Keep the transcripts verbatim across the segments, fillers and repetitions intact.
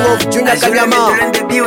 of Junior Kanyama.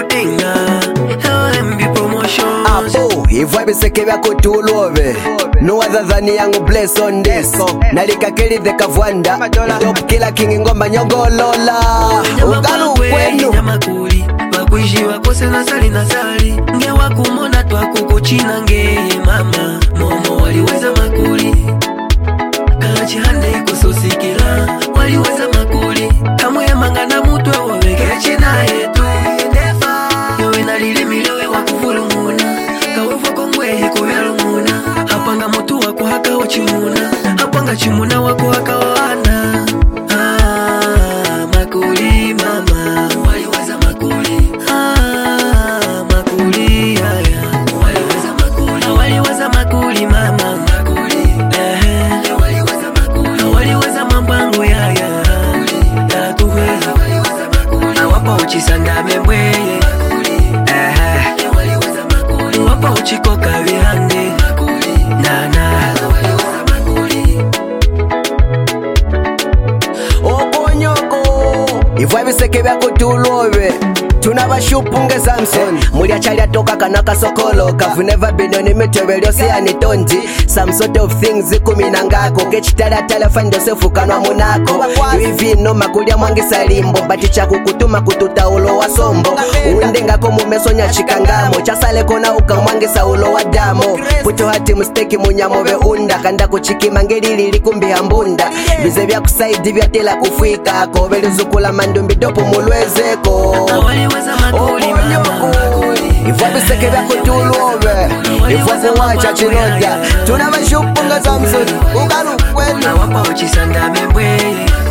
Apo, hivyo biseke byako tulove. No other than young bless on this. Nalika keli the kavwanda. Top killer king ngoma nyongolola. Ugalu kwenu. Bakuishi wakose na sali na sali. Nge wakumona twakukuchina nge mama. Momo waliweza makuli. Kalachi hande ikusosikila. Waliweza makuli. Kamu ya mangana mutu ya wawekechi na yetu. Yowe nalili milewe wakufulu muna. Kawefu kongwe hiko yalo muna. Hapanga mutu wako haka wachimuna. Hapanga chimuna wako haka wana. Ah, makuli mama. Waliweza makuli. Ah, makuli yaya. Waliweza makuli. Waliweza makuli mama. Makuli. Eh. Waliweza makuli. Waliweza mambangu yaya. Yakuweza. Waliweza makuli. Wapa uchisanda memwe. Wapa uchikoka vihande Nana Okonyoko Ivo ebiseke byako tulove tunabashupunge Samson Muli achali atoka kanaka sokolo Kavu never been on imitwe lyosi anitonji Some sort of things kumina ngako Kechitala tala find yourself ukanwa munako Hivi no makulia mwangi salimbo Bati chaku kutuma kututa ulo wa sombo Uwinde ngako mumesonya chikangamo Chasale kona uka mwangi sa ulo wa damo Puto hati musteki munyamove unda Kanda kuchiki mangeli lilikumbi hambunda Bize vya kusaidi vya tela kufuika Koveli zukula mandumbi dopo mulwezeko Waliweza makuli mama Ivo biseke byako tulove Ivo kuwacha chinoja tunabashupunga Samson Ugalu kwenu Wapa uchisanda membwe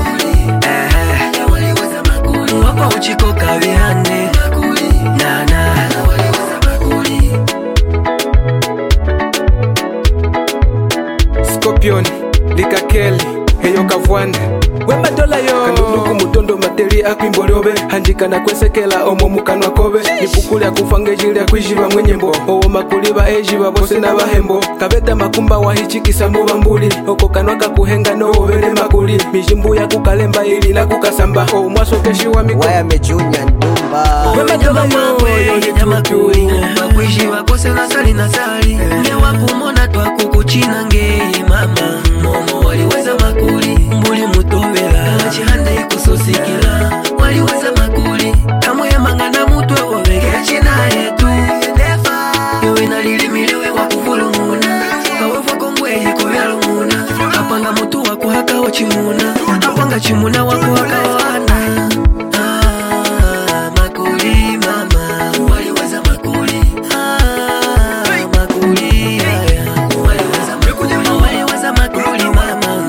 Wapa uchikoka vihande Nana Scorpion, Lika Kelly, Heyo Kavwanda Wema dola yo Kandunuku mutondo materi akuimbolobe Hanjika na kwesekela omo mukanwa kobe Nipukuli akufange jili akuijiba mwenyembo Owo makuli ba ejiba bose na bahembo Kabeta makumba wahichikisa mbo bambuli Oko kanwa kakuhenga no ovele makuli Mijimbu ya kukalemba ili na kukasamba Owo mwaso keshi wa miko Waya mejunya ndumba Wema dola yo Nyamakuli Wakuijiba kose na sali na sali Nge wakumona twakukuchina nge mama Momo waliweza makuli Mbuli mutovela Chihanda ikusosikila Waliweza makuli Kamu ya mangana mutu ya wawekechi na yetu Yowe nalili milewe wakufulu muna Kawefu kongwe hiko yalo muna Hapanga mutu wako haka wachimuna Hapanga chimuna wako haka wana Ah, makuli mama Waliweza makuli Ah, makuli yaya Waliweza makuli Waliweza makuli mama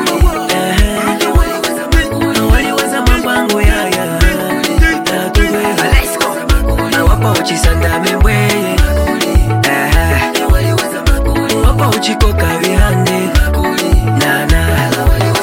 Waliweza mambangu yaya Wapa uchisanda membwe Wapa uchikoka vihande Nana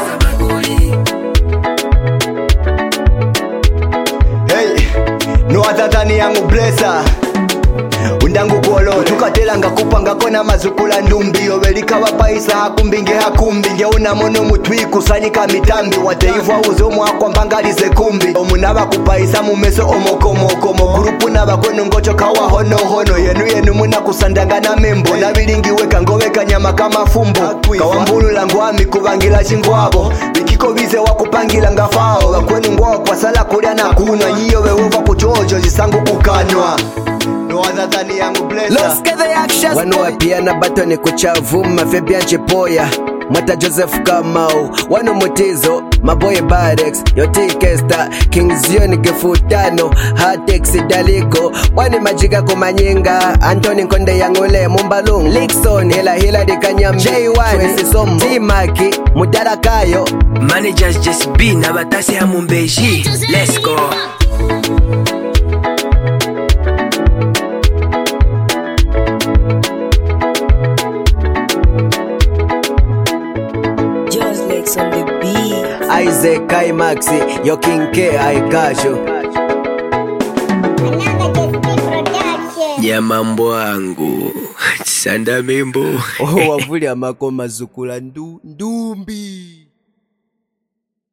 Hey, no other than young blesser Undangu kuolo tukatela nga kupanga kona mazukula ndumbi Obelika wapaisa hakumbinge hakumbinge Una mono mutwi kusanyika mitambi Wateivwa uzomu hako mbangalize kumbi Omunaba kupaisa mumeso omokomokomo Grupu naba kwenu ngocho kawa hono hono Yenu yenu muna kusandanga na membo Nabilingi weka ngoweka nyama kama fumbo Kawambulu langwami kubangila chingwabo Bikiko bize wakupangila ngafao Wakwenu ngwa kwa sala kulia na kunwa Nyiyo wewova kuchojo jisangu kukanywa No other than young blesser Let's get the action Wano wapia na batoni kuchavuma Fabian Chipoya Mwata Joseph Kamau Wano Mutizo Maboye Barex Yoti Kesta King Zion Gefutano Hatex Daliko Wani Majiga Kumanyinga Anthony Konde Yangule Mumbalung Lixon Hila Hila Dikanyam J one Twesi Somo T-Maki Mudara Kayo Managers just be na batasi ya mumbeji Let's go On the beat. Isaac Kai Maxi Yo King K I got you Ya mambo wangu Sanda mimbo Oh wavuli amakoma zukula ndu ndumbi